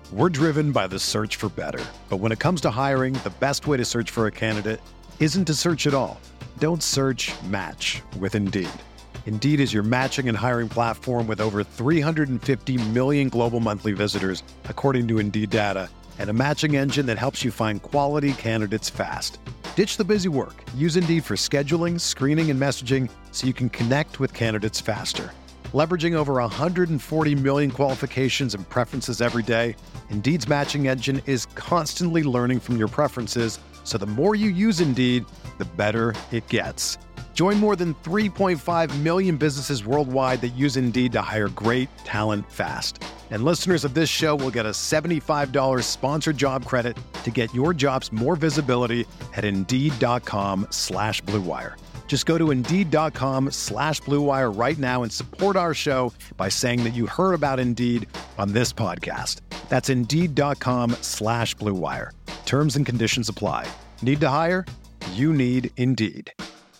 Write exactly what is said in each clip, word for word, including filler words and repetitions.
We're driven by the search for better. But when it comes to hiring, the best way to search for a candidate isn't to search at all. Don't search, match with Indeed. Indeed is your matching and hiring platform with over three hundred fifty million global monthly visitors, according to Indeed data, and a matching engine that helps you find quality candidates fast. Ditch the busy work. Use Indeed for scheduling, screening, and messaging so you can connect with candidates faster. Leveraging over one hundred forty million qualifications and preferences every day, Indeed's matching engine is constantly learning from your preferences, so the more you use Indeed, the better it gets. Join more than three point five million businesses worldwide that use Indeed to hire great talent fast. And listeners of this show will get a seventy-five dollars sponsored job credit to get your jobs more visibility at Indeed.com slash Blue Wire. Just go to Indeed.com slash Blue Wire right now and support our show by saying that you heard about Indeed on this podcast. That's Indeed.com slash Blue Wire. Terms and conditions apply. Need to hire? You need Indeed.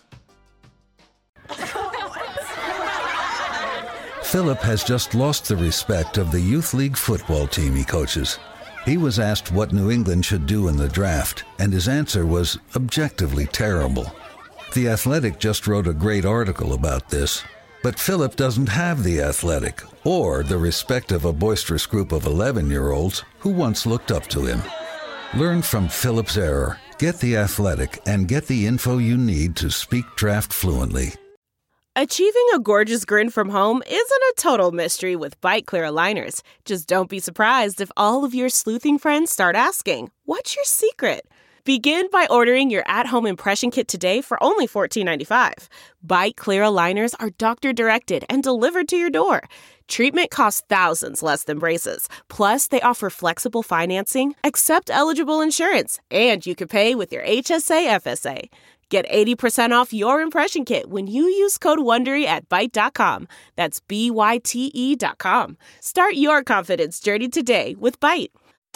Philip has just lost the respect of the youth league football team he coaches. He was asked what New England should do in the draft, and his answer was objectively terrible. The Athletic just wrote a great article about this, but Philip doesn't have The Athletic or the respect of a boisterous group of eleven-year-olds who once looked up to him. Learn from Philip's error, get The Athletic, and get the info you need to speak draft fluently. Achieving a gorgeous grin from home isn't a total mystery with Byte Clear aligners. Just don't be surprised if all of your sleuthing friends start asking, "What's your secret?" Begin by ordering your at-home impression kit today for only fourteen ninety-five. Byte Clear aligners are doctor-directed and delivered to your door. Treatment costs thousands less than braces. Plus, they offer flexible financing, accept eligible insurance, and you can pay with your H S A F S A. Get eighty percent off your impression kit when you use code WONDERY at byte dot com. That's B Y T E dot com. Start your confidence journey today with Byte.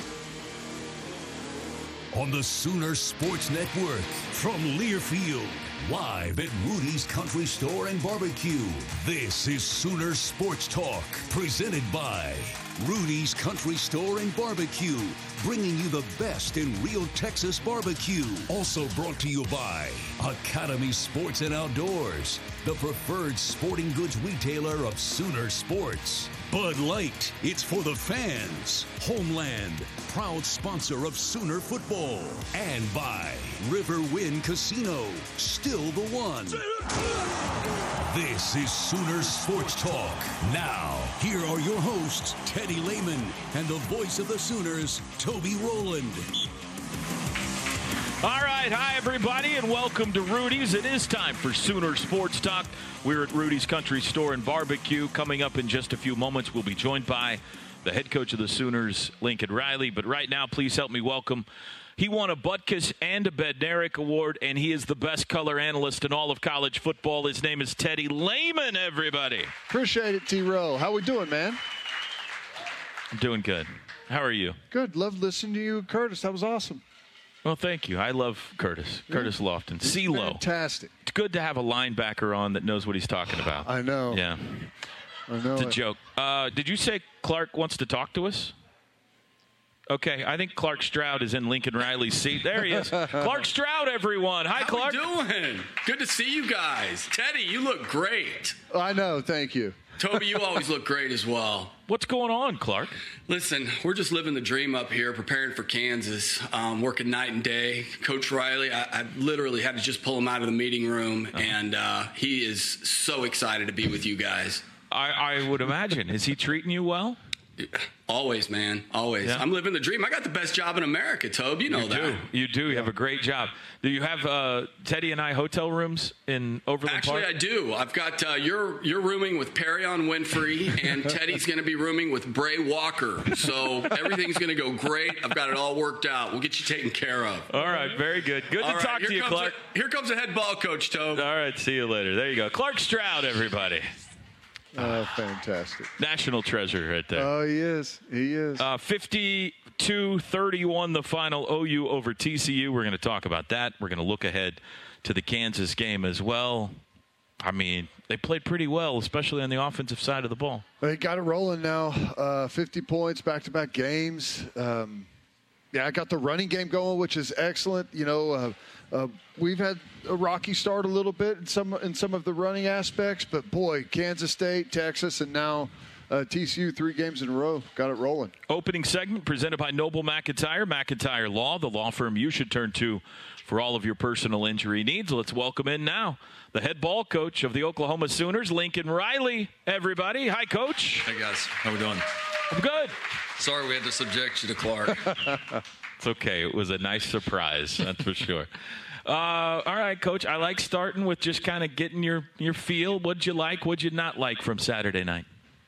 On the Sooner Sports Network, from Learfield, live at Rudy's Country Store and Barbecue. This is Sooner Sports Talk, presented by Rudy's Country Store and Barbecue, bringing you the best in real Texas barbecue. Also brought to you by Academy Sports and Outdoors, the preferred sporting goods retailer of Sooner Sports. Bud Light, it's for the fans. Homeland, proud sponsor of Sooner football. And by Riverwind Casino, still the one. This is Sooner Sports Talk. Now, here are your hosts, Teddy Lehman, and the voice of the Sooners, Toby Rowland. All right, hi everybody, and welcome to Rudy's. It is time for Sooner Sports Talk. We're at Rudy's Country Store and Barbecue. Coming up in just a few moments, we'll be joined by the head coach of the Sooners, Lincoln Riley. But right now, please help me welcome. He won a Butkus and a Bednarik Award, and he is the best color analyst in all of college football. His name is Teddy Lehman, everybody. Appreciate it, T-Row. How we doing, man? I'm doing good. How are you? Good. Love listening to you, Curtis. That was awesome. Well, thank you. I love Curtis. Yeah. Curtis Lofton. C-Lo. Fantastic. It's good to have a linebacker on that knows what he's talking about. I know. Yeah. I know. It's a it. joke. Uh, did you say Clark wants to talk to us? Okay, I think Clark Stroud is in Lincoln Riley's seat. There he is. Clark Stroud, everyone. Hi, How Clark. How we doing? Good to see you guys. Teddy, you look great. I know. Thank you. Toby, you always look great as well. What's going on, Clark? Listen, we're just living the dream up here, preparing for Kansas, um, working night and day. Coach Riley, I, I literally had to just pull him out of the meeting room, uh-huh. and uh, he is so excited to be with you guys. I, I would imagine. Is he treating you well? Always, man. Always. Yeah. I'm living the dream. I got the best job in America, Tobe. You know you that. Do. You do. You have a great job. Do you have uh, Teddy and I hotel rooms in Overland Actually, Park? Actually, I do. I've got uh, you're you're rooming with Perion Winfrey, and Teddy's going to be rooming with Bray Walker. So everything's going to go great. I've got it all worked out. We'll get you taken care of. All right. Very good. Good all to right, talk to you, Clark. A, here comes a head ball coach, Tobe. All right. See you later. There you go. Clark Stroud, everybody. Oh, fantastic. National treasure right there. Oh, he is. He is. Uh, fifty-two thirty-one, the final O U over T C U. We're going to talk about that. We're going to look ahead to the Kansas game as well. I mean, they played pretty well, especially on the offensive side of the ball. They got it rolling now. Uh, fifty points, back-to-back games. Um, yeah, I got the running game going, which is excellent. You know, uh, uh, we've had a rocky start a little bit in some in some of the running aspects, but boy, Kansas State, Texas, and now uh, T C U, three games in a row, got it rolling. Opening segment presented by Noble McIntyre, McIntyre Law, the law firm you should turn to for all of your personal injury needs. Let's welcome in now the head ball coach of the Oklahoma Sooners, Lincoln Riley. Everybody, hi, Coach. Hey guys, how we doing? I'm good. Sorry we had to subject you to Clark. It's okay. It was a nice surprise, that's for sure. Uh, all right, Coach, I like starting with just kind of getting your, your feel. What'd you like, what'd you not like from Saturday night?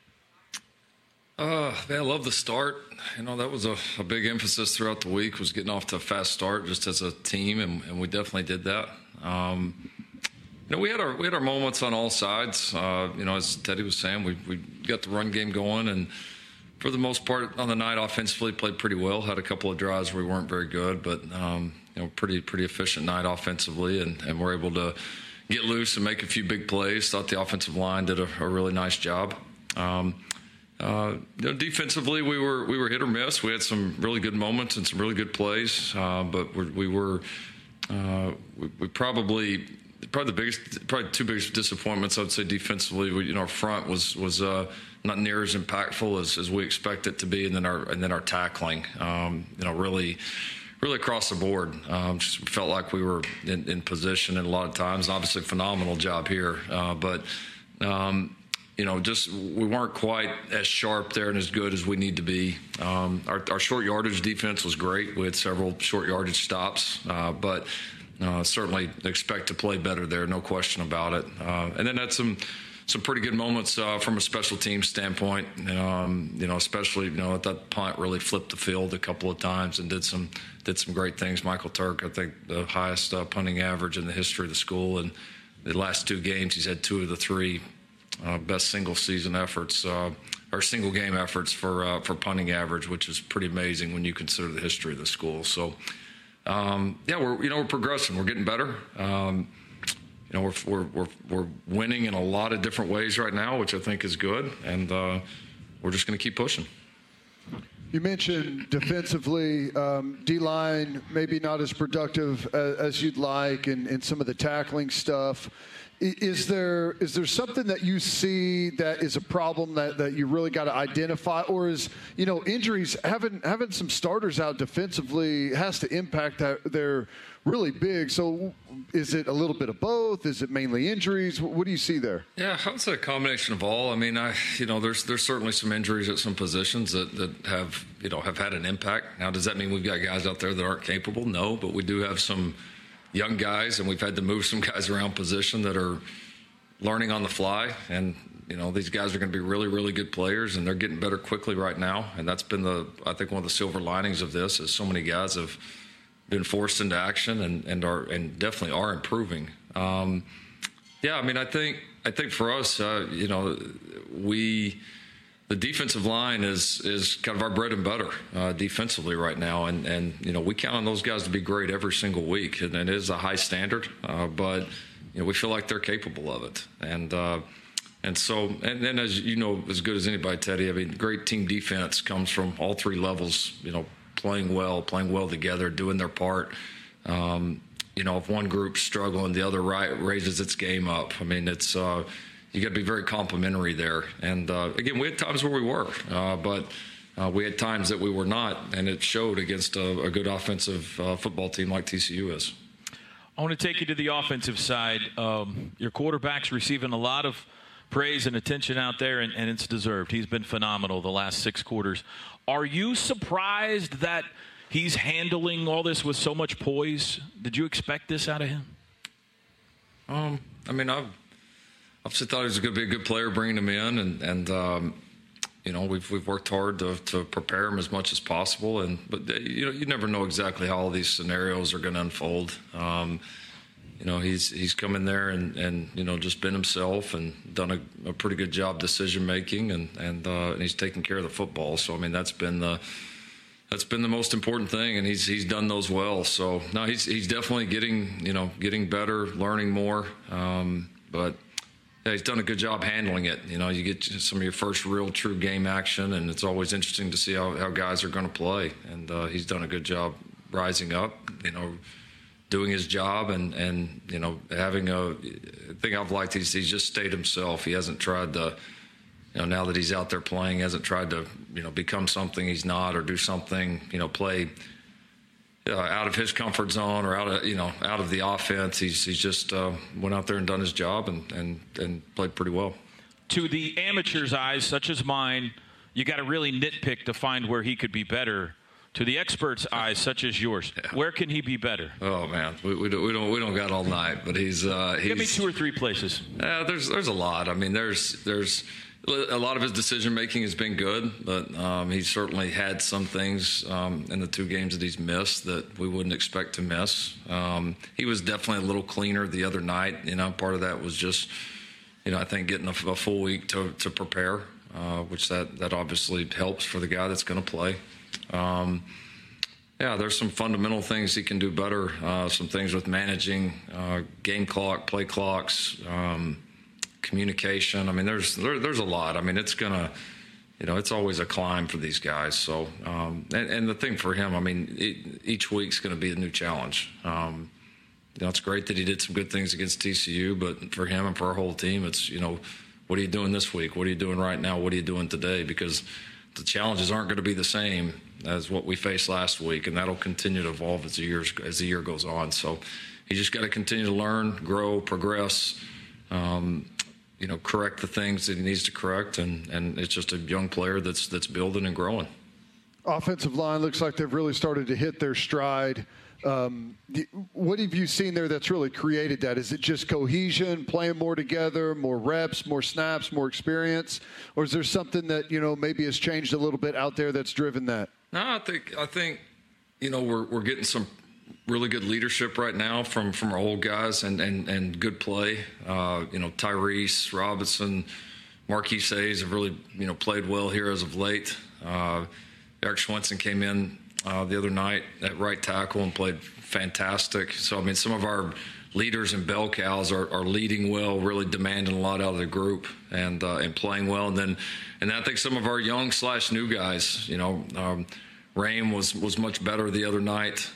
Uh, man, I love the start. You know, that was a, a big emphasis throughout the week, was getting off to a fast start just as a team, and, and we definitely did that. Um, you know, we had our we had our moments on all sides. Uh, you know, as Teddy was saying, we we got the run game going, and for the most part on the night offensively played pretty well. Had a couple of drives where we weren't very good, but um, you know, pretty pretty efficient night offensively, and, and we're able to get loose and make a few big plays. Thought the offensive line did a, a really nice job. Um, uh, you know, defensively, we were we were hit or miss. We had some really good moments and some really good plays, uh, but we're, we were uh, we, we probably. Probably the biggest, probably two biggest disappointments, I would say, defensively. We, you know, our front was was uh, not near as impactful as, as we expect it to be, and then our and then our tackling, um, you know, really, really across the board. Um, just felt like we were in, in position, and a lot of times, obviously, phenomenal job here, uh, but. Um, You know, just we weren't quite as sharp there and as good as we need to be. Um, our, our short yardage defense was great. We had several short yardage stops, uh, but uh, certainly expect to play better there, no question about it. Uh, and then had some some pretty good moments uh, from a special teams standpoint. Um, you know, especially you know that punt really flipped the field a couple of times and did some did some great things. Michael Turk, I think, the highest uh, punting average in the history of the school, and the last two games he's had two of the three. Uh, best single season efforts uh, or single game efforts for uh, for punting average, which is pretty amazing when you consider the history of the school. So, um, yeah, we're you know we're progressing, we're getting better. Um, you know, we're, we're we're we're winning in a lot of different ways right now, which I think is good, and uh, we're just going to keep pushing. You mentioned defensively, um, D-line maybe not as productive as, as you'd like, and, and some of the tackling stuff. Is there is there something that you see that is a problem that, that you really got to identify, or is you know injuries having having some starters out defensively has to impact that? They're really big. So is it a little bit of both? Is it mainly injuries? What do you see there? Yeah, I would say a combination of all. I mean, I you know there's there's certainly some injuries at some positions that, that have you know have had an impact. Now, does that mean we've got guys out there that aren't capable? No, but we do have some young guys, and we've had to move some guys around position that are learning on the fly. And, you know, these guys are going to be really, really good players, and they're getting better quickly right now. And that's been the, I think, one of the silver linings of this is so many guys have been forced into action and, and are, and definitely are improving. Um, yeah, I mean, I think, I think for us, uh, you know, we, the defensive line is is kind of our bread and butter uh, defensively right now, and and you know we count on those guys to be great every single week, and it is a high standard, uh, but you know we feel like they're capable of it, and uh, and so and then as you know as good as anybody, Teddy, I mean great team defense comes from all three levels, you know playing well, playing well together, doing their part. Um, you know if one group's struggling, the other right raises its game up. I mean it's. Uh, You got to be very complimentary there. And, uh, again, we had times where we were, uh, but uh, we had times that we were not, and it showed against a, a good offensive uh, football team like T C U is. I want to take you to the offensive side. Um, your quarterback's receiving a lot of praise and attention out there, and, and it's deserved. He's been phenomenal the last six quarters. Are you surprised that he's handling all this with so much poise? Did you expect this out of him? Um, I mean, I've – Obviously thought he was going to be a good player bringing him in, and, and um, you know, we've we've worked hard to, to prepare him as much as possible. And but you know, you never know exactly how all these scenarios are going to unfold. Um, you know, he's he's come in there and, and you know just been himself and done a, a pretty good job decision making, and and, uh, and he's taking care of the football. So I mean, that's been the that's been the most important thing, and he's he's done those well. So no, he's he's definitely getting you know getting better, learning more, um, but. yeah, he's done a good job handling it. You know, you get some of your first real true game action, and it's always interesting to see how, how guys are going to play. And uh, he's done a good job rising up, you know, doing his job and, and you know, having a thing I've liked is he's just stayed himself. He hasn't tried to, you know, now that he's out there playing, hasn't tried to, you know, become something he's not or do something, you know, play uh, out of his comfort zone or out of, you know, out of the offense. He's he's just uh, went out there and done his job and, and, and played pretty well. To the amateur's eyes, such as mine, you got to really nitpick to find where he could be better. To the experts' eyes, such as yours, yeah. Where can he be better? Oh man, we, we don't we don't we don't got all night, but he's uh, he's. Give me two or three places. Yeah, there's there's a lot. I mean, there's there's a lot of his decision making has been good, but um, he's certainly had some things um, in the two games that he's missed that we wouldn't expect to miss. Um, he was definitely a little cleaner the other night. You know, part of that was just, you know, I think getting a, a full week to to prepare, uh, which that that obviously helps for the guy that's going to play. Um, yeah, there's some fundamental things he can do better. Uh, some things with managing uh, game clock, play clocks, um, communication. I mean, there's there, there's a lot. I mean, it's gonna, you know, it's always a climb for these guys. So, um, and, and the thing for him, I mean, it, each week's going to be a new challenge. Um, you know, it's great that he did some good things against T C U, but for him and for our whole team, it's, you know, what are you doing this week? What are you doing right now? What are you doing today? Because the challenges aren't going to be the same as what we faced last week, and that'll continue to evolve as the years as the year goes on. So, he just got to continue to learn, grow, progress, um, you know, correct the things that he needs to correct, and, and it's just a young player that's that's building and growing. Offensive line looks like they've really started to hit their stride. Um, what have you seen there that's really created that? Is it just cohesion, playing more together, more reps, more snaps, more experience? Or is there something that, you know, maybe has changed a little bit out there that's driven that? No, I think, I think you know, we're we're getting some really good leadership right now from, from our old guys and, and, and good play. Uh, you know, Tyrese, Robinson, Marquise Hayes have really, you know, played well here as of late. Uh, Eric Schwenson came in Uh, the other night at right tackle and played fantastic. So, I mean, some of our leaders and bell cows are, are leading well, really demanding a lot out of the group and uh, and playing well. And then, and I think some of our young slash new guys, you know, um, Raym was was much better the other night.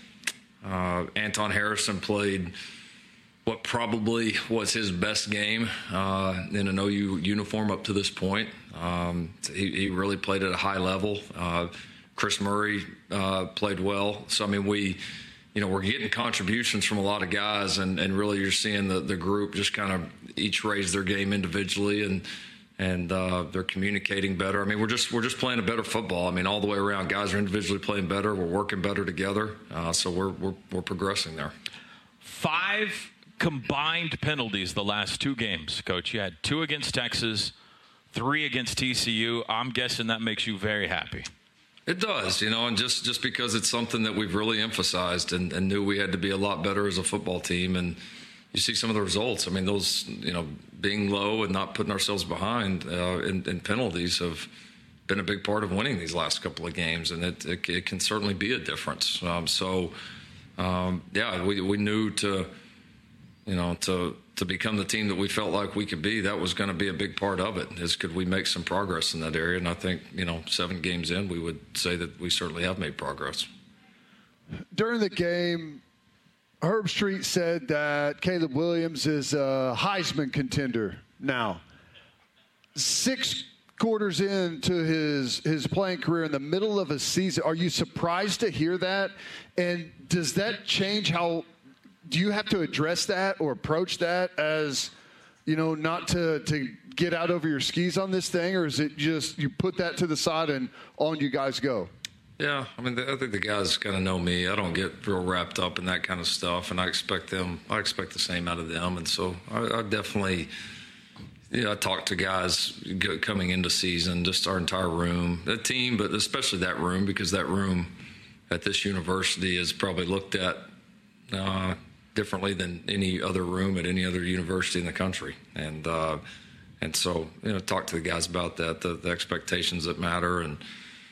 Uh, Anton Harrison played what probably was his best game uh, in an O U uniform up to this point. Um, he, he really played at a high level. Uh, Chris Murray uh, played well. So, I mean, we, you know, we're getting contributions from a lot of guys, and, and really you're seeing the, the group just kind of each raise their game individually, and and uh, they're communicating better. I mean, we're just we're just playing a better football. I mean, all the way around, guys are individually playing better. We're working better together. Uh, so we're, we're we're progressing there. Five combined penalties the last two games, Coach. You had two against Texas, three against T C U. I'm guessing that makes you very happy. It does, you know, and just, just because it's something that we've really emphasized and, and knew we had to be a lot better as a football team. And you see some of the results. I mean, those, you know, being low and not putting ourselves behind uh, in, in penalties have been a big part of winning these last couple of games. And it, it, it can certainly be a difference. Um, so, um, yeah, we, we knew to, you know, to to become the team that we felt like we could be, that was going to be a big part of it, is could we make some progress in that area. And I think, you know, seven games in, we would say that we certainly have made progress. During the game, Herb Street said that Caleb Williams is a Heisman contender now. Six quarters into his, his playing career in the middle of a season, are you surprised to hear that? And does that change how – do you have to address that or approach that as, you know, not to, to get out over your skis on this thing, or is it just you put that to the side and on you guys go? Yeah, I mean, I think the guys kind of know me. I don't get real wrapped up in that kind of stuff, and I expect them. I expect the same out of them, and so I, I definitely, you know, I talk to guys coming into season, just our entire room, the team, but especially that room, because that room at this university is probably looked at Uh, differently than any other room at any other university in the country. And uh, and so, you know, talk to the guys about that, the, the expectations that matter. And,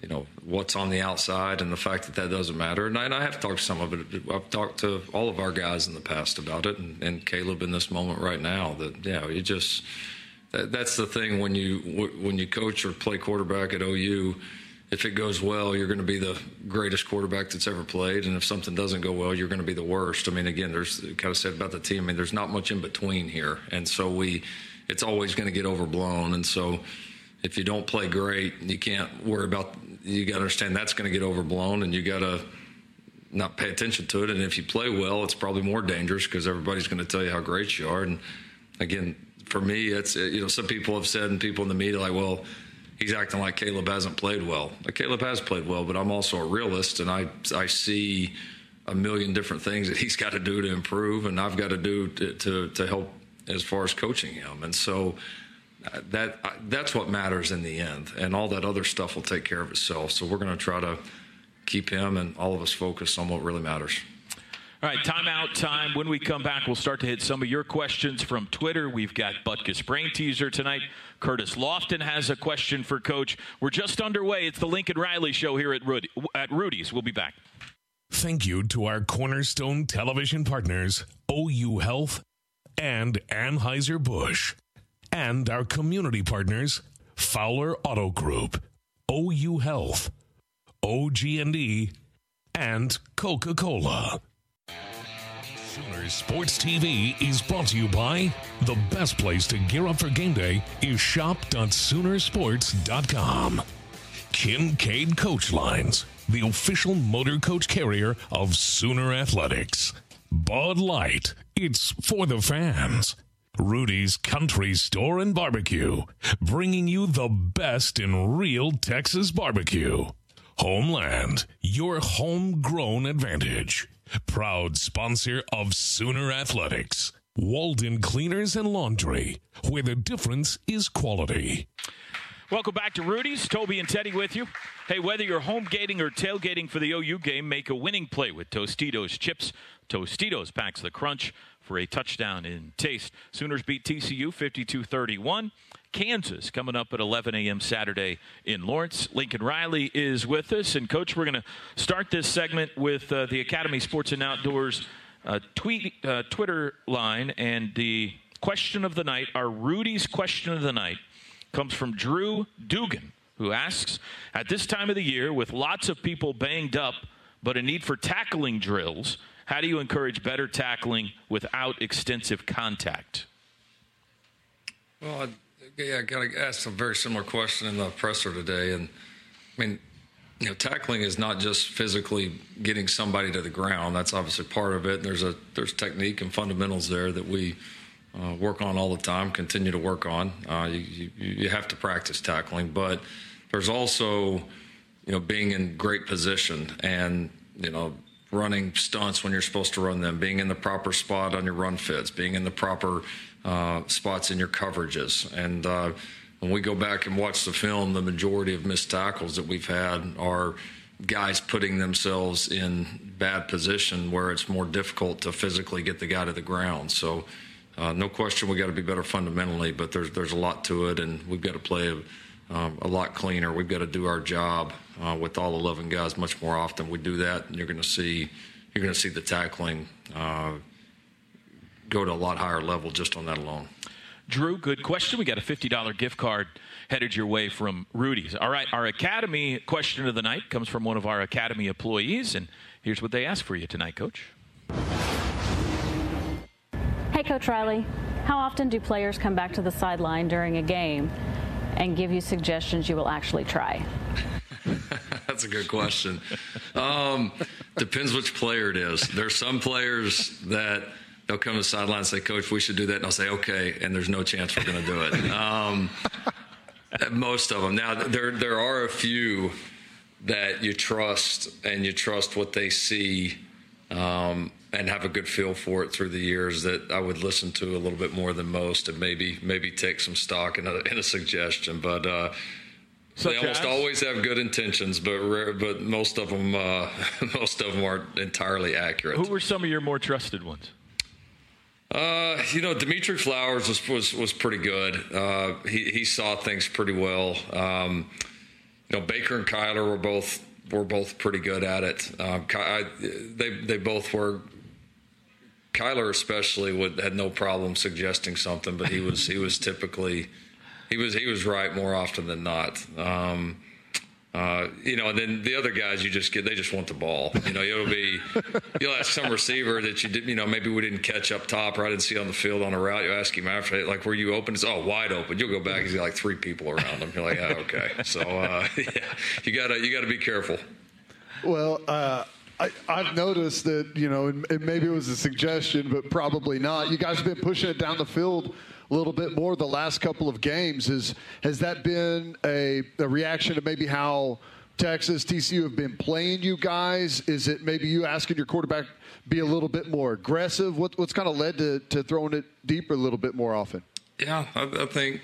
you know, what's on the outside and the fact that that doesn't matter. And I, and I have talked to some of it. I've talked to all of our guys in the past about it, and, and Caleb in this moment right now. That yeah, you just that, that's the thing when you when you coach or play quarterback at O U. If it goes well, you're going to be the greatest quarterback that's ever played, and if something doesn't go well, you're going to be the worst. I mean, again, there's kind of said about the team. I mean, there's not much in between here, and so we, it's always going to get overblown, and so. If you don't play great, you can't worry about, you got to understand that's going to get overblown, and you got to not pay attention to it. And if you play well, it's probably more dangerous because everybody's going to tell you how great you are. And again, for me, it's, you know, some people have said, and people in the media like, well, he's acting like Caleb hasn't played well. Caleb has played well, but I'm also a realist, and I, I see a million different things that he's got to do to improve, and I've got to do to, to, to help as far as coaching him. And so, That that's what matters in the end, and all that other stuff will take care of itself. So we're going to try to keep him and all of us focused on what really matters. All right, timeout time. When we come back, we'll start to hit some of your questions from Twitter. We've got Butkus Brain Teaser tonight. Curtis Lofton has a question for Coach. We're just underway. It's the Lincoln Riley Show here at, Rudy, at Rudy's. We'll be back. Thank you to our Cornerstone television partners, O U Health and Anheuser-Busch. And our community partners, Fowler Auto Group, O U Health, O G and E, and Coca-Cola. Sooners Sports T V is brought to you by the best place to gear up for game day is shop dot sooner sports dot com. Kincaid Coach Lines, the official motor coach carrier of Sooner Athletics. Bud Light, it's for the fans. Rudy's Country Store and Barbecue, bringing you the best in real Texas barbecue. Homeland, your homegrown advantage. Proud sponsor of Sooner Athletics. Walden Cleaners and Laundry, where the difference is quality. Welcome back to Rudy's. Toby and Teddy with you. Hey, whether you're home gating or tailgating for the O U game, make a winning play with Tostitos chips. Tostitos packs the crunch for a touchdown in taste. Sooners beat T C U fifty-two thirty-one. Kansas coming up at eleven a.m. Saturday in Lawrence. Lincoln Riley is with us. And, Coach, we're going to start this segment with uh, the Academy Sports and Outdoors uh, tweet, uh, Twitter line. And the question of the night, our Rudy's question of the night, comes from Drew Dugan, who asks, at this time of the year, with lots of people banged up but a need for tackling drills, how do you encourage better tackling without extensive contact? Well, I, yeah, I got asked a very similar question in the presser today. And, I mean, you know, tackling is not just physically getting somebody to the ground. That's obviously part of it. There's a there's technique and fundamentals there that we uh, work on all the time, continue to work on. Uh, you, you, you have to practice tackling. But there's also, you know, being in great position and, you know, running stunts when you're supposed to run them, being in the proper spot on your run fits, being in the proper uh, spots in your coverages. And uh, when we go back and watch the film, the majority of missed tackles that we've had are guys putting themselves in bad position where it's more difficult to physically get the guy to the ground. So uh, no question we got to be better fundamentally, but there's there's a lot to it, and we've got to play a, um, a lot cleaner. We've got to do our job uh, with all eleven guys much more often. We do that, and you're going to see you're going to see the tackling uh, go to a lot higher level just on that alone. Drew, good question. We got a fifty dollars gift card headed your way from Rudy's. All right, our Academy question of the night comes from one of our Academy employees, and here's what they asked for you tonight, Coach. Hey, Coach Riley, how often do players come back to the sideline during a game and give you suggestions you will actually try? That's a good question. Um, depends which player it is. There's some players that they'll come to the sideline and say, Coach, we should do that. And I'll say, okay, and there's no chance we're going to do it. Um, most of them. Now, there there are a few that you trust, and you trust what they see um, and have a good feel for it through the years that I would listen to a little bit more than most and maybe maybe take some stock in a, in a suggestion. But uh, they almost as? always have good intentions, but rare, but most of them uh, most of them aren't entirely accurate. Who were some of your more trusted ones? Uh, you know, Dimitri Flowers was was, was pretty good. Uh, he he saw things pretty well. Um, you know, Baker and Kyler were both were both pretty good at it. Um, I, they they both were. Kyler especially would had no problem suggesting something, but he was he was typically he was he was right more often than not. Um, Uh, you know, and then the other guys, you just get, they just want the ball. You know, it'll be, you'll ask some receiver that you did, you know, maybe we didn't catch up top or I didn't see on the field on a route. You ask him after, like, were you open? It's, oh, wide open. You'll go back, he's got like three people around him. You're like, oh, okay. So, uh, yeah, you gotta, you gotta be careful. Well, uh, I, I've noticed that, you know, and, and maybe it was a suggestion, but probably not. You guys have been pushing it down the field a little bit more the last couple of games. Is has that been a, a reaction to maybe how Texas, T C U have been playing you guys? Is it maybe you asking your quarterback be a little bit more aggressive? What, what's kind of led to, to throwing it deeper a little bit more often? Yeah, I, I think,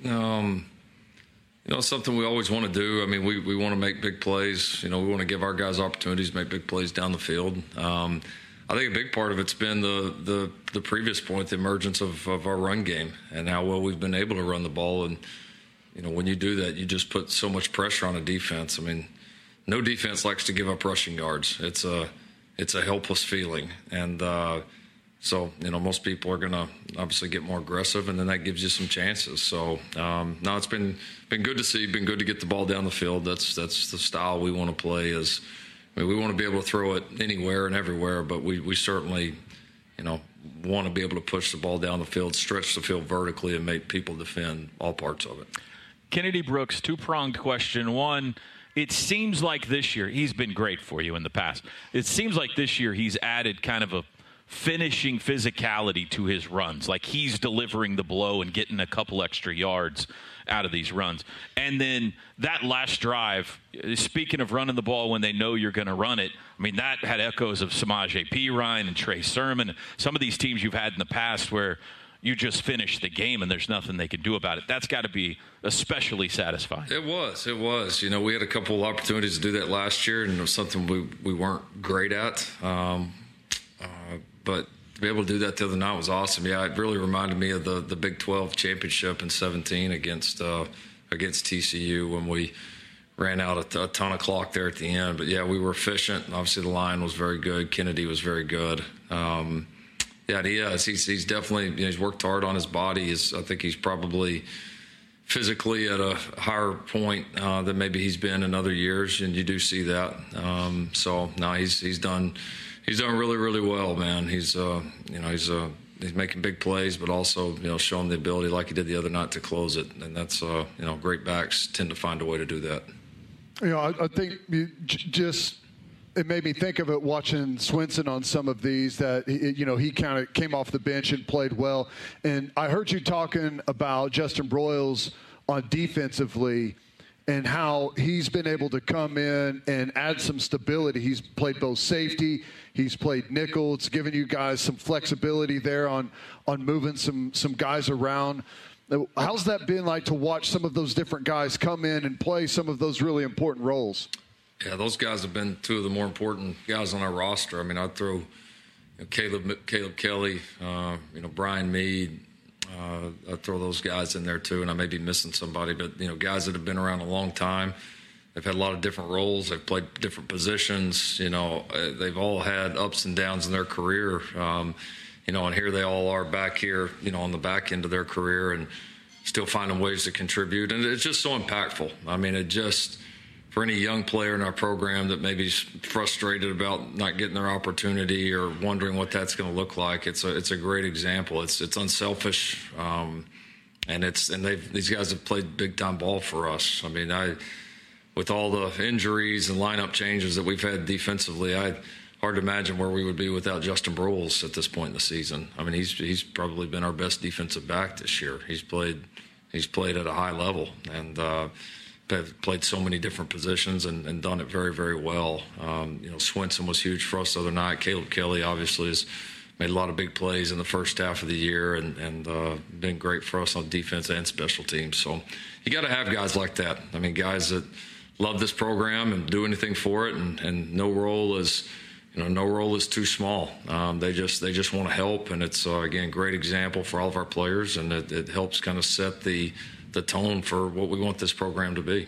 um, you know, something we always want to do. I mean, we, we want to make big plays. You know, we want to give our guys opportunities to make big plays down the field. Um, I think a big part of it's been the the, the previous point, the emergence of, of our run game and how well we've been able to run the ball. And, you know, when you do that, you just put so much pressure on a defense. I mean, no defense likes to give up rushing yards. It's a it's a helpless feeling. And uh, so, you know, most people are going to obviously get more aggressive, and then that gives you some chances. So, um, no, it's been been good to see, been good to get the ball down the field. That's that's the style we want to play is – I mean, we want to be able to throw it anywhere and everywhere, but we, we certainly, you know, want to be able to push the ball down the field, stretch the field vertically, and make people defend all parts of it. Kennedy Brooks, two-pronged question. One, it seems like this year, he's been great for you in the past. It seems like this year he's added kind of a finishing physicality to his runs, like he's delivering the blow and getting a couple extra yards out of these runs. And then that last drive, speaking of running the ball when they know you're going to run it, I mean, that had echoes of Samaje Perine and Trey Sermon, some of these teams you've had in the past where you just finish the game and there's nothing they can do about it. That's got to be especially satisfying. It was. It was. You know, we had a couple of opportunities to do that last year, and it was something we, we weren't great at. Um, uh, but to be able to do that the other night was awesome. Yeah, it really reminded me of the, the Big twelve championship in seventeen against uh, against T C U when we ran out a, t- a ton of clock there at the end. But, yeah, we were efficient. Obviously, the line was very good. Kennedy was very good. Um, yeah, he is. He's, he's definitely, you know, he's worked hard on his body. He's, I think he's probably physically at a higher point uh, than maybe he's been in other years, and you do see that. Um, so, no, he's he's done – He's done really, really well, man. He's, uh, you know, he's uh, he's making big plays, but also, you know, showing the ability, like he did the other night, to close it. And that's, uh, you know, great backs tend to find a way to do that. You know, I, I think you j- just it made me think of it watching Swinson on some of these that, you know, he kind of came off the bench and played well. And I heard you talking about Justin Broyles on defensively and how he's been able to come in and add some stability. He's played both safety, he's played nickel. It's given you guys some flexibility there on on moving some some guys around. How's that been like to watch some of those different guys come in and play some of those really important roles? Yeah, those guys have been two of the more important guys on our roster. I mean, I'd throw you know, Caleb Caleb Kelly, uh, you know, Brian Mead. Uh, I'd throw those guys in there too, and I may be missing somebody, but you know, guys that have been around a long time. They've had a lot of different roles. They've played different positions. You know, they've all had ups and downs in their career. Um, you know, and here they all are back here, you know, on the back end of their career and still finding ways to contribute. And it's just so impactful. I mean, it just, for any young player in our program that maybe is frustrated about not getting their opportunity or wondering what that's going to look like, it's a it's a great example. It's it's unselfish, um, and it's and they've these guys have played big time ball for us. I mean, I with all the injuries and lineup changes that we've had defensively, I hard to imagine where we would be without Justin Broyles at this point in the season. I mean, he's he's probably been our best defensive back this year. He's played he's played at a high level and. Uh, Have played so many different positions and, and done it very, very well. Um, you know, Swinson was huge for us the other night. Caleb Kelly obviously has made a lot of big plays in the first half of the year and, and uh, been great for us on defense and special teams. So you got to have guys like that. I mean, guys that love this program and do anything for it, and, and no role is, you know, no role is too small. Um, they just they just want to help, and it's uh, again great example for all of our players, and it, it helps kind of set the. the tone for what we want this program to be.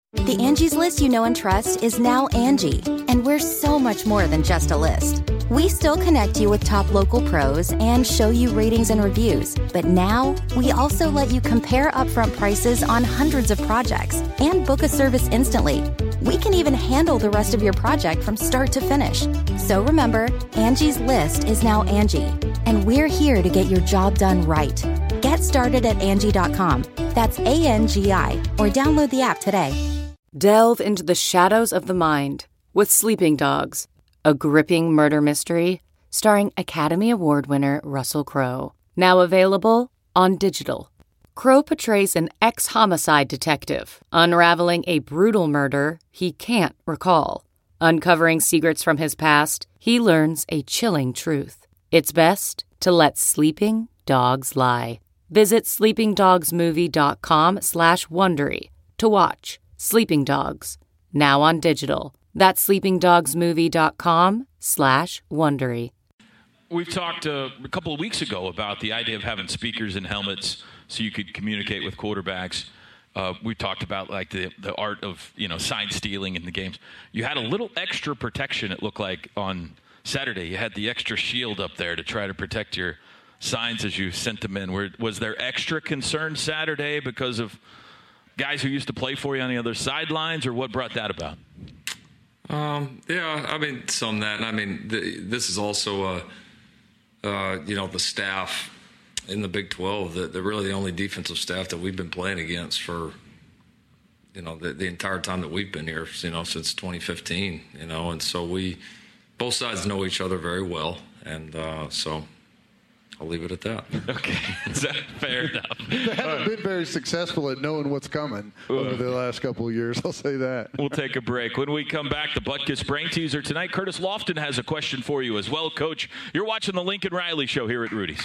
The Angie's List you know and trust is now Angie, and we're so much more than just a list. We still connect you with top local pros and show you ratings and reviews, but now we also let you compare upfront prices on hundreds of projects and book a service instantly. We can even handle the rest of your project from start to finish. So remember, Angie's List is now Angie, and we're here to get your job done right. Get started at Angie dot com. That's A N G I, or download the app today. Delve into the shadows of the mind with Sleeping Dogs, a gripping murder mystery starring Academy Award winner Russell Crowe. Now available on digital. Crowe portrays an ex-homicide detective unraveling a brutal murder he can't recall. Uncovering secrets from his past, he learns a chilling truth. It's best to let sleeping dogs lie. Visit sleepingdogsmovie.com slash Wondery to watch Sleeping Dogs, now on digital. That's sleepingdogsmovie.com slash Wondery. We've talked uh, a couple of weeks ago about the idea of having speakers in helmets so you could communicate with quarterbacks. Uh, we talked about like the, the art of, you know, sign stealing in the games. You had a little extra protection, it looked like, on Saturday. You had the extra shield up there to try to protect your signs as you sent them in. Were, was there extra concern Saturday because of guys who used to play for you on the other sidelines, or what brought that about? Um, yeah, I mean, some that. And I mean, the, this is also, uh, uh, you know, the staff in the Big twelve, that they're really the only defensive staff that we've been playing against for, you know, the, the entire time that we've been here, you know, since twenty fifteen, you know. And so we, both sides know each other very well. And uh, so I'll leave it at that. Okay. Is that fair enough? They haven't been very successful at knowing what's coming over the last couple of years. I'll say that. We'll take a break. When we come back, the Butkus Brain Teaser tonight. Curtis Lofton has a question for you as well, Coach. You're watching the Lincoln Riley Show here at Rudy's.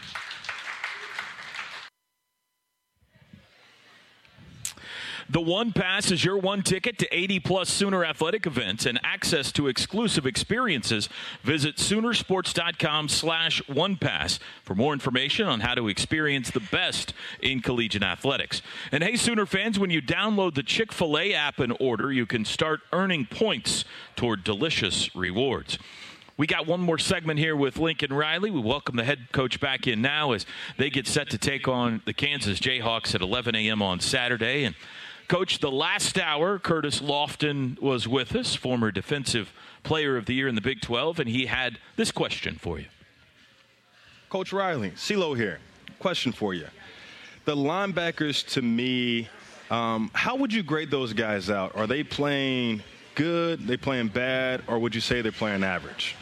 The One Pass is your one ticket to eighty plus Sooner athletic events and access to exclusive experiences. Visit Soonersports.com slash One Pass for more information on how to experience the best in collegiate athletics. And hey, Sooner fans, when you download the Chick-fil-A app and order, you can start earning points toward delicious rewards. We got one more segment here with Lincoln Riley. We welcome the head coach back in now as they get set to take on the Kansas Jayhawks at eleven a.m. on Saturday. And Coach, the last hour, Curtis Lofton was with us, former Defensive Player of the Year in the Big twelve, and he had this question for you. Coach Riley, CeeLo here. Question for you. The linebackers, to me, um, how would you grade those guys out? Are they playing good, they playing bad, or would you say they're playing average?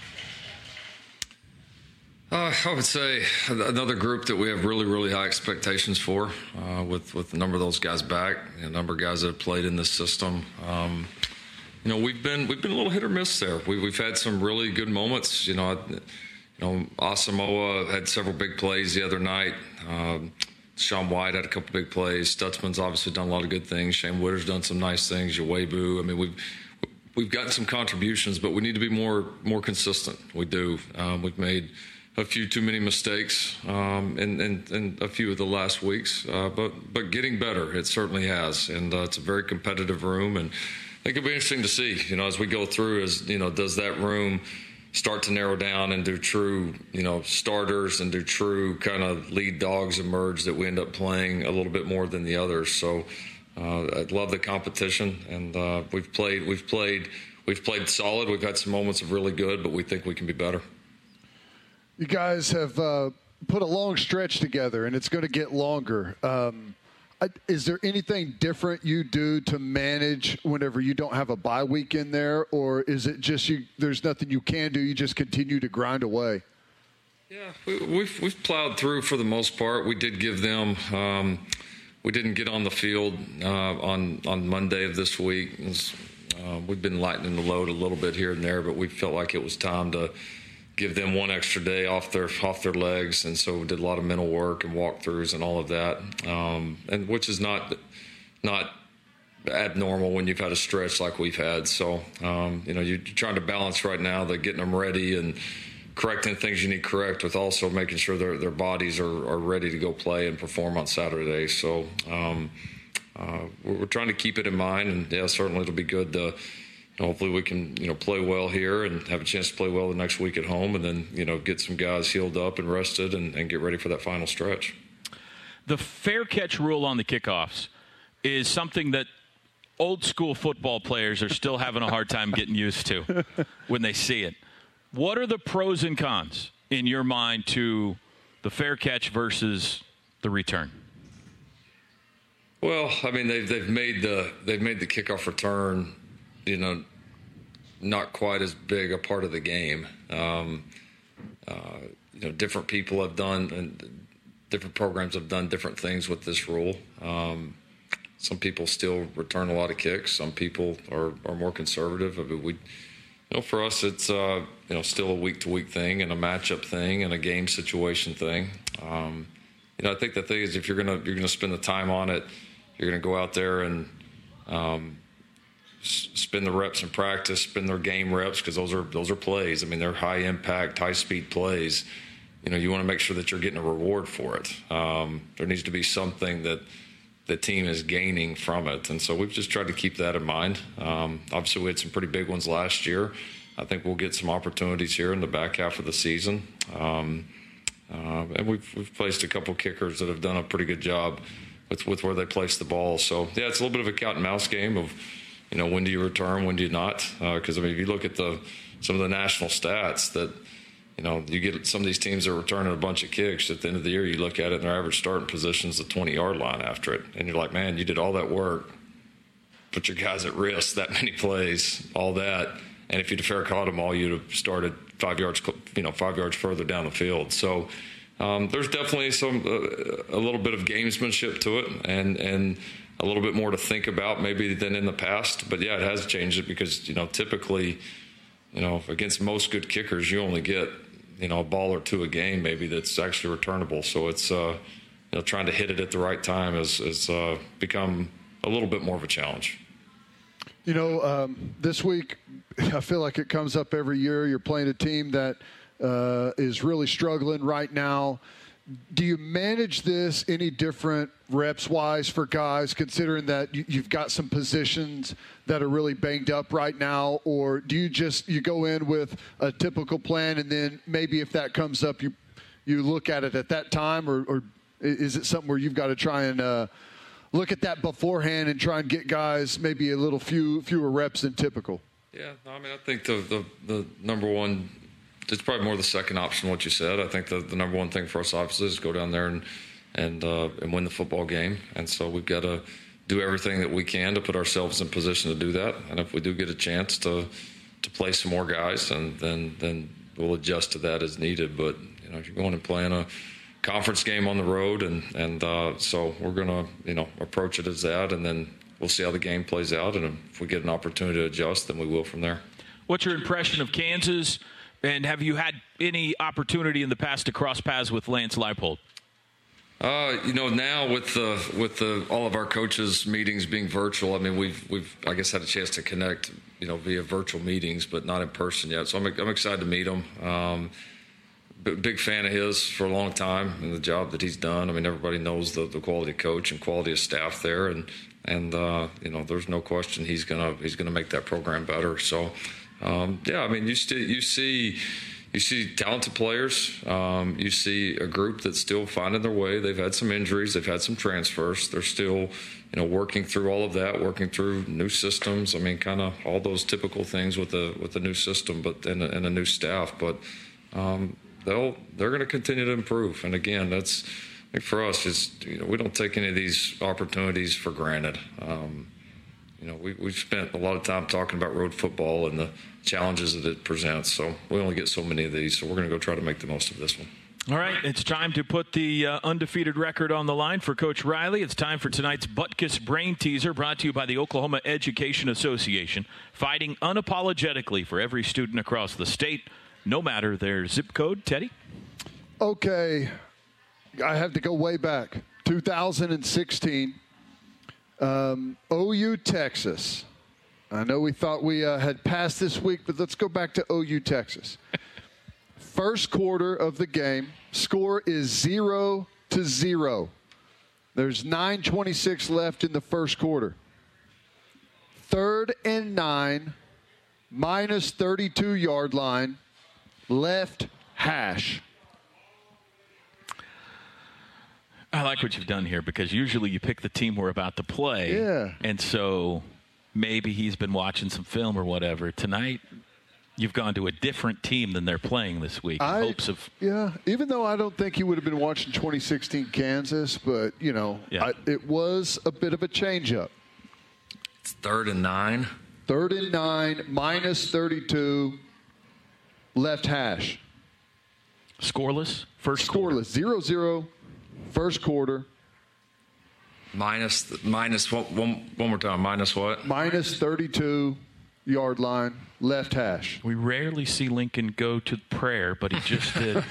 Uh, I would say another group that we have really, really high expectations for, uh, with with a number of those guys back, a number of guys that have played in this system. Um, you know, we've been we've been a little hit or miss there. We, we've had some really good moments. You know, you know, Asamoah had several big plays the other night. Um, Sean White had a couple big plays. Stutzman's obviously done a lot of good things. Shane Witter's done some nice things. Uwebu. I mean, we've we've gotten some contributions, but we need to be more more consistent. We do. Um, we've made a few too many mistakes um, in, in, in a few of the last weeks, uh, but but getting better, it certainly has, and uh, it's a very competitive room, and I think it'll be interesting to see, you know, as we go through, as you know, does that room start to narrow down and do true, you know, starters and do true kind of lead dogs emerge that we end up playing a little bit more than the others. So uh, I love the competition, and uh, we've played, we've played, we've played solid. We've had some moments of really good, but we think we can be better. You guys have uh, put a long stretch together, and it's going to get longer. Um, I, is there anything different you do to manage whenever you don't have a bye week in there, or is it just you? There's nothing you can do. You just continue to grind away. Yeah, we, we've we've plowed through for the most part. We did give them. Um, we didn't get on the field uh, on on Monday of this week. Was, uh, we've been lightening the load a little bit here and there, but we felt like it was time to give them one extra day off their off their legs, and so we did a lot of mental work and walkthroughs and all of that, um, and which is not not abnormal when you've had a stretch like we've had. So um, you know, you're trying to balance right now the getting them ready and correcting things you need to correct with also making sure their their bodies are, are ready to go play and perform on Saturday. So um, uh, we're, we're trying to keep it in mind, and yeah, certainly it'll be good to, hopefully we can, you know, play well here and have a chance to play well the next week at home, and then, you know, get some guys healed up and rested and, and get ready for that final stretch. The fair catch rule on the kickoffs is something that old school football players are still having a hard time getting used to when they see it. What are the pros and cons in your mind to the fair catch versus the return? Well, I mean, they've they've made the they've made the kickoff return, you know, not quite as big a part of the game. Um, uh, you know, different people have done and different programs have done different things with this rule. Um, some people still return a lot of kicks. Some people are, are more conservative. I mean, we, you know, for us, it's uh, you know still a week to week thing and a matchup thing and a game situation thing. Um, you know, I think the thing is if you're gonna you're gonna spend the time on it, you're gonna go out there and um, spend the reps in practice, spend their game reps, because those are those are plays. I mean, they're high impact, high speed plays. You know, you want to make sure that you're getting a reward for it. Um, there needs to be something that the team is gaining from it, and so we've just tried to keep that in mind. Um, obviously, we had some pretty big ones last year. I think we'll get some opportunities here in the back half of the season. Um, uh, and we've we've placed a couple kickers that have done a pretty good job with with where they place the ball. So yeah, it's a little bit of a cat and mouse game of, you know, when do you return, when do you not? Because uh, I mean, if you look at the some of the national stats that, you know, you get some of these teams that are returning a bunch of kicks at the end of the year, you look at it and their average starting position is the twenty-yard line after it. And you're like, man, you did all that work, put your guys at risk, that many plays, all that. And if you'd have fair caught them all, you'd have started five yards, you know, five yards further down the field. So um, there's definitely some uh, a little bit of gamesmanship to it, and and a little bit more to think about maybe than in the past. But yeah, it has changed it because, you know, typically, you know, against most good kickers, you only get, you know, a ball or two a game maybe that's actually returnable. So it's, uh, you know, trying to hit it at the right time has, has uh, become a little bit more of a challenge. You know, um, this week, I feel like it comes up every year. You're playing a team that uh, is really struggling right now. Do you manage this any different reps-wise for guys, considering that you, you've got some positions that are really banged up right now? Or do you just you go in with a typical plan, and then maybe if that comes up, you you look at it at that time? Or, or is it something where you've got to try and uh, look at that beforehand and try and get guys maybe a little few fewer reps than typical? Yeah, no, I mean, I think the, the, the number one – it's probably more the second option, what you said. I think the, the number one thing for us, obviously, is go down there and and uh, and win the football game. And so we've got to do everything that we can to put ourselves in position to do that. And if we do get a chance to to play some more guys, and then then we'll adjust to that as needed. But you know, if you're going and playing a conference game on the road, and and uh, so we're going to you know approach it as that, and then we'll see how the game plays out. And if we get an opportunity to adjust, then we will from there. What's your impression of Kansas? And have you had any opportunity in the past to cross paths with Lance Leipold? Uh, you know, now with the with the all of our coaches' meetings being virtual, I mean, we've we've I guess had a chance to connect, you know, via virtual meetings, but not in person yet. So I'm I'm excited to meet him. Um, big fan of his for a long time and the job that he's done. I mean, everybody knows the, the quality of coach and quality of staff there, and and uh, you know, there's no question he's gonna he's gonna make that program better. So. Um, yeah, I mean, you, st- you see you see talented players. Um, you see a group that's still finding their way. They've had some injuries. They've had some transfers. They're still, you know, working through all of that, working through new systems. I mean, kind of all those typical things with the with the new system, but and a, and a new staff. But um, they'll they're going to continue to improve. And again, that's I think for us, it's you know we don't take any of these opportunities for granted. Um, You know, we, we've spent a lot of time talking about road football and the challenges that it presents. So we only get so many of these, so we're going to go try to make the most of this one. All right, it's time to put the uh, undefeated record on the line for Coach Riley. It's time for tonight's Butkus Brain Teaser, brought to you by the Oklahoma Education Association, fighting unapologetically for every student across the state, no matter their zip code. Teddy? Okay, I have to go way back. two thousand sixteen. Um, O U, Texas. I know we thought we uh, had passed this week, but let's go back to O U, Texas. First quarter of the game, score is zero to zero. There's nine twenty-six left in the first quarter. Third and nine, minus thirty-two yard line, left hash. I like what you've done here because usually you pick the team we're about to play. Yeah. And so maybe he's been watching some film or whatever. Tonight, you've gone to a different team than they're playing this week in I, hopes of. Yeah, even though I don't think he would have been watching twenty sixteen Kansas, but, you know, Yeah. I, it was a bit of a change-up. It's third and nine. Third and nine, minus thirty-two, left hash. Scoreless? First Scoreless, zero zero. First quarter. Minus, minus one, one, one more time. Minus what? Minus thirty-two yard line, left hash. We rarely see Lincoln go to prayer, but he just did.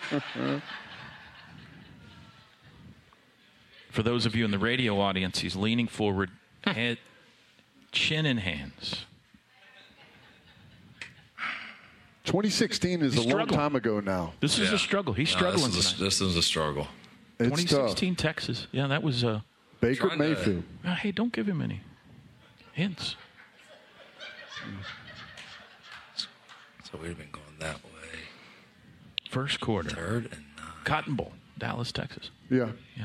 For those of you in the radio audience, he's leaning forward, head, chin in hands. twenty sixteen is He's a long struggling. time ago now. This is Yeah. a struggle. He's No, struggling this, is tonight. a, this is a struggle. It's twenty sixteen Texas. Yeah, that was. Uh, Baker Trying to- Mayfield. uh, hey, don't give him any hints. So we've been going that way. First quarter. Third and nine. Cotton Bowl, Dallas, Texas. Yeah. Yeah.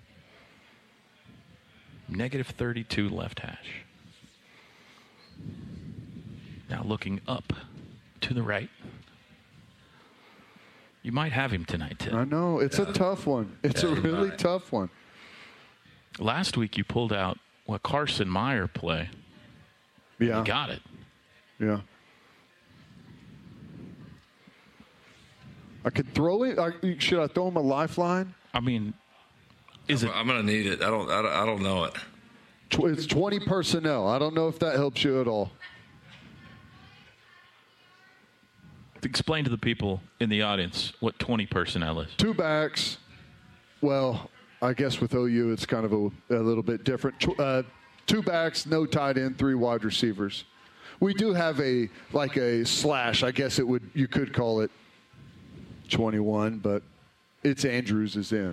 Negative thirty-two left hash. Now looking up to the right. You might have him tonight, Tim. I know. It's a tough one. It's Yeah, a you really might. tough one. Last week you pulled out what Carson Meyer play. Yeah. You got it. Yeah. I could throw it. I, should I throw him a lifeline? I mean, is it? I'm going to need it. I don't, I don't. I don't know it. Tw- It's twenty personnel. I don't know if that helps you at all. Explain to the people in the audience what twenty personnel is. Two backs. Well, I guess with O U it's kind of a, a little bit different. Tw- Uh, two backs, no tight end, three wide receivers. We do have a like a slash. I guess it would you could call it twenty-one, but it's Andrews is in.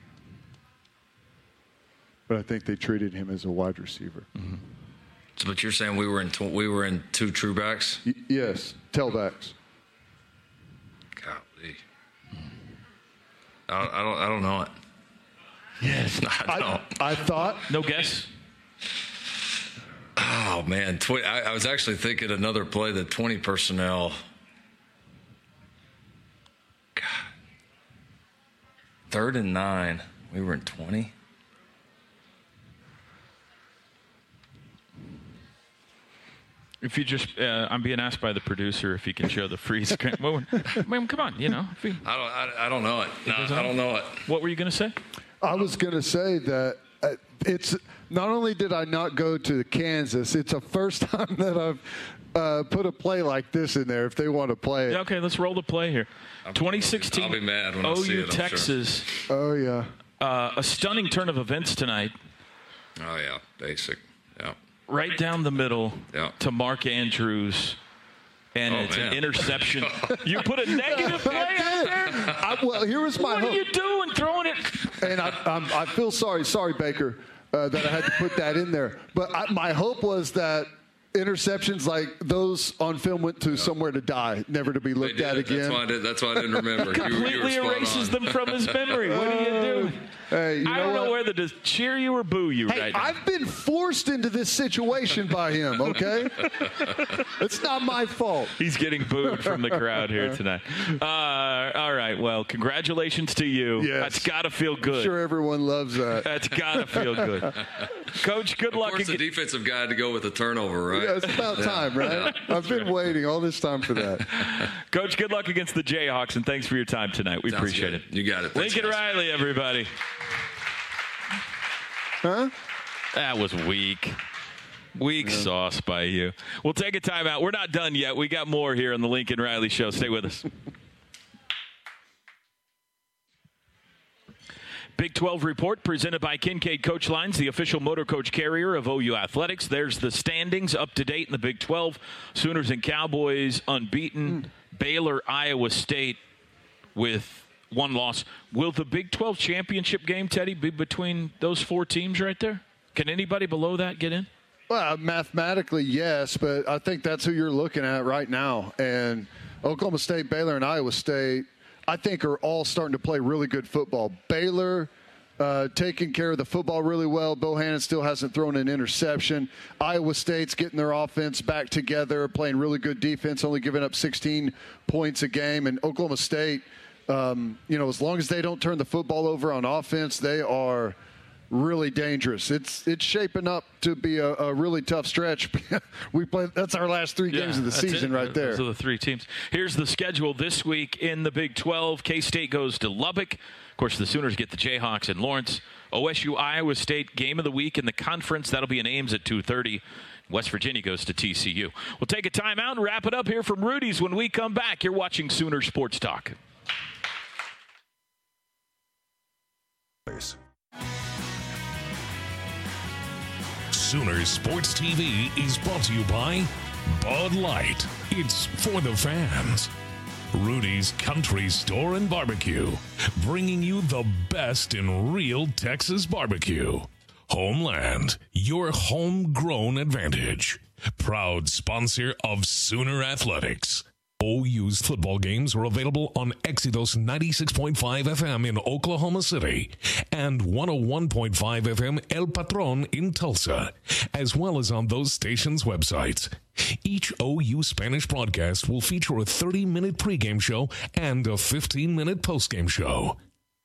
But I think they treated him as a wide receiver. Mm-hmm. So, but you're saying we were in tw- we were in two true backs? Y- yes, tailbacks. Golly. I don't, I don't. I don't know it. Yes. I don't. I, I thought. No guess? Oh man, tw- I, I was actually thinking another play that twenty personnel. God. Third and nine. We were in twenty. If you just, uh, I'm being asked by the producer if he can show the freeze screen. Well, well, come on, you know. If you, I don't. I, I don't know it. No, I don't know it. What were you going to say? I was going to say that uh, it's not only did I not go to Kansas, it's the first time that I've uh, put a play like this in there if they want to play it. Yeah, okay, let's roll the play here. twenty sixteen I'll be mad when I O U see it, I'm Texas. sure. Oh, yeah. Uh, a stunning turn of events tonight. Oh yeah, basic. Yeah. Right down the middle Yeah. to Mark Andrews. And Oh, it's man. an interception. You put a negative play out there? I, well, here was my What hope. are you doing throwing it? And I, I'm, I feel sorry, sorry, Baker, uh, that I had to put that in there. But I, my hope was that interceptions like those on film went to somewhere to die, never to be They looked did. at again. That's why I, did, that's why I didn't remember. You, you were Completely spot erases on. them from his memory. What do you do? Hey, you I know don't what? know whether to cheer you or boo you Hey, right now. I've been forced into this situation by him, okay? It's not my fault. He's getting booed from the crowd here tonight. Uh, all right. Well, congratulations to you. Yes. That's got to feel good. I'm sure everyone loves that. That's got to feel good. Coach, good Of luck. course, the again. defensive guy had to go with a turnover, right? Yeah, it's about time, right? I've been waiting all this time for that. Coach, good luck against the Jayhawks, and thanks for your time tonight. We Sounds appreciate good. it. You got it. Thanks, Lincoln guys. Riley, everybody. Huh? That was weak. Weak sauce by you. We'll take a timeout. We're not done yet. We got more here on the Lincoln Riley Show. Stay with us. Big twelve report presented by Kincaid Coach Lines, the official motor coach carrier of O U Athletics. There's the standings up to date in the Big twelve. Sooners and Cowboys unbeaten. Baylor, Iowa State with one loss. Will the Big twelve championship game, Teddy, be between those four teams right there? Can anybody below that get in? Well, mathematically, yes, but I think that's who you're looking at right now. And Oklahoma State, Baylor, and Iowa State, I think, are all starting to play really good football. Baylor uh, taking care of the football really well. Bohannon still hasn't thrown an interception. Iowa State's getting their offense back together, playing really good defense, only giving up sixteen points a game. And Oklahoma State, um, you know, as long as they don't turn the football over on offense, they are really dangerous. It's it's shaping up to be a, a really tough stretch. we play. That's our last three games yeah, of the season it. right there. Those are the three teams. Here's the schedule this week in the Big twelve. K-State goes to Lubbock. Of course, the Sooners get the Jayhawks in Lawrence. O S U Iowa State game of the week in the conference. That'll be in Ames at two thirty. West Virginia goes to T C U. We'll take a timeout and wrap it up here from Rudy's when we come back. You're watching Sooner Sports Talk. Sooner Sports T V is brought to you by Bud Light. It's for the fans. Rudy's Country Store and Barbecue, bringing you the best in real Texas barbecue. Homeland, your homegrown advantage. Proud sponsor of Sooner Athletics. O U's football games are available on Exodus ninety-six point five F M in Oklahoma City and one oh one point five F M El Patron in Tulsa, as well as on those stations' websites. Each O U Spanish broadcast will feature a thirty-minute pregame show and a fifteen-minute postgame show.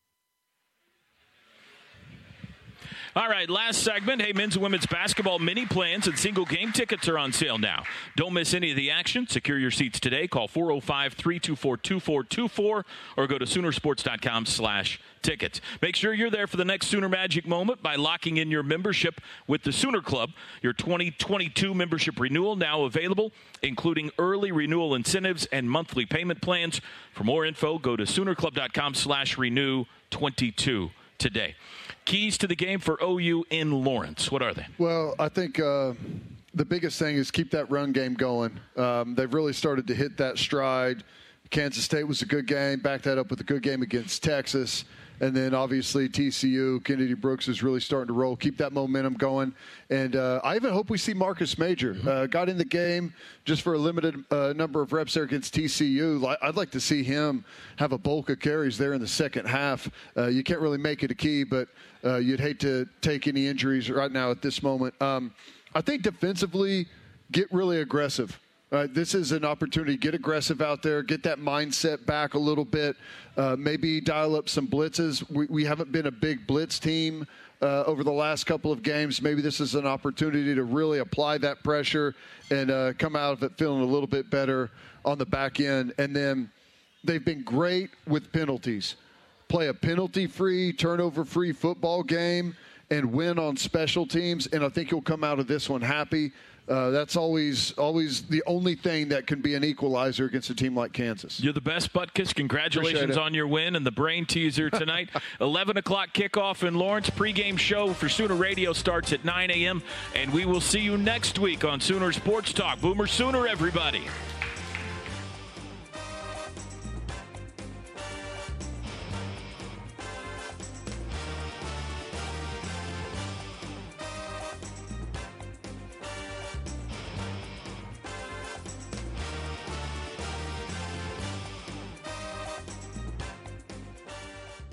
All right, last segment. Hey, men's and women's basketball mini plans and single game tickets are on sale now. Don't miss any of the action. Secure your seats today. Call four oh five, three two four, two four two four or go to Soonersports.com slash tickets. Make sure you're there for the next Sooner Magic moment by locking in your membership with the Sooner Club. Your twenty twenty-two membership renewal now available, including early renewal incentives and monthly payment plans. For more info, go to Soonerclub.com slash renew 22 today. Keys to the game for O U in Lawrence. What are they? Well, I think uh, the biggest thing is keep that run game going. Um, they've really started to hit that stride. Kansas State was a good game. Back that up with a good game against Texas. And then, obviously, T C U, Kennedy Brooks is really starting to roll. Keep that momentum going. And uh, I even hope we see Marcus Major. Uh, got in the game just for a limited uh, number of reps there against T C U. I'd like to see him have a bulk of carries there in the second half. Uh, you can't really make it a key, but uh, you'd hate to take any injuries right now at this moment. Um, I think defensively, get really aggressive. Uh, this is an opportunity to get aggressive out there, get that mindset back a little bit, uh, maybe dial up some blitzes. We, we haven't been a big blitz team uh, over the last couple of games. Maybe this is an opportunity to really apply that pressure and uh, come out of it feeling a little bit better on the back end. And then they've been great with penalties. Play a penalty-free, turnover-free football game and win on special teams, and I think you'll come out of this one happy. Uh, that's always always the only thing that can be an equalizer against a team like Kansas. You're the best, Butkus. Congratulations on your win and the brain teaser tonight. eleven o'clock kickoff in Lawrence. Pre-game show for Sooner Radio starts at nine a.m., and we will see you next week on Sooner Sports Talk. Boomer Sooner, everybody.